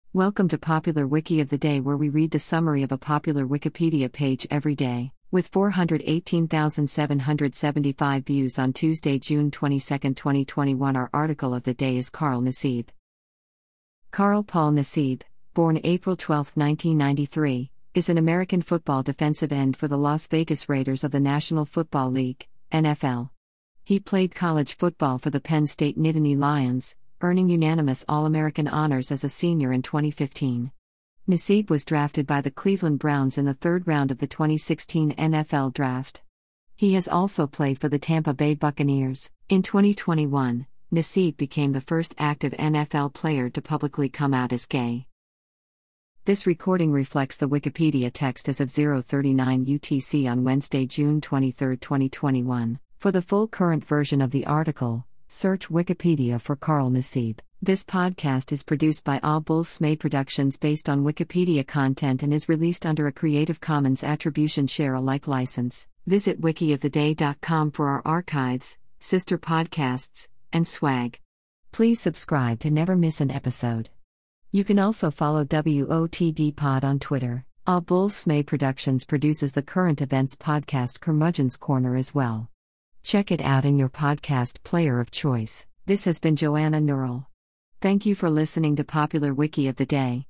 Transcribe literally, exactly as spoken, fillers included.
Welcome to Popular Wiki of the Day, where we read the summary of a popular Wikipedia page every day. With four hundred eighteen thousand seven hundred seventy-five views on Tuesday, June twenty-second, twenty twenty-one, our article of the day is Carl Nassib. Carl Paul Nassib, born April twelfth, nineteen ninety-three, is an American football defensive end for the Las Vegas Raiders of the National Football League, N F L. He played college football for the Penn State Nittany Lions, earning unanimous All-American honors as a senior in twenty fifteen. Nassib was drafted by the Cleveland Browns in the third round of the twenty sixteen N F L Draft. He has also played for the Tampa Bay Buccaneers. In twenty twenty-one, Nassib became the first active N F L player to publicly come out as gay. This recording reflects the Wikipedia text as of zero thirty-nine U T C on Wednesday, June twenty-third, twenty twenty-one. For the full current version of the article, search Wikipedia for Carl Nassib. This podcast is produced by All Bulls Smay Productions based on Wikipedia content and is released under a Creative Commons Attribution Share Alike license. Visit wiki of the day dot com for our archives, sister podcasts, and swag. Please subscribe to never miss an episode. You can also follow W O T D Pod on Twitter. All Bulls Smay Productions produces the current events podcast Curmudgeon's Corner as well. Check it out in your podcast player of choice. This has been Joanna Neural. Thank you for listening to Popular Wiki of the Day.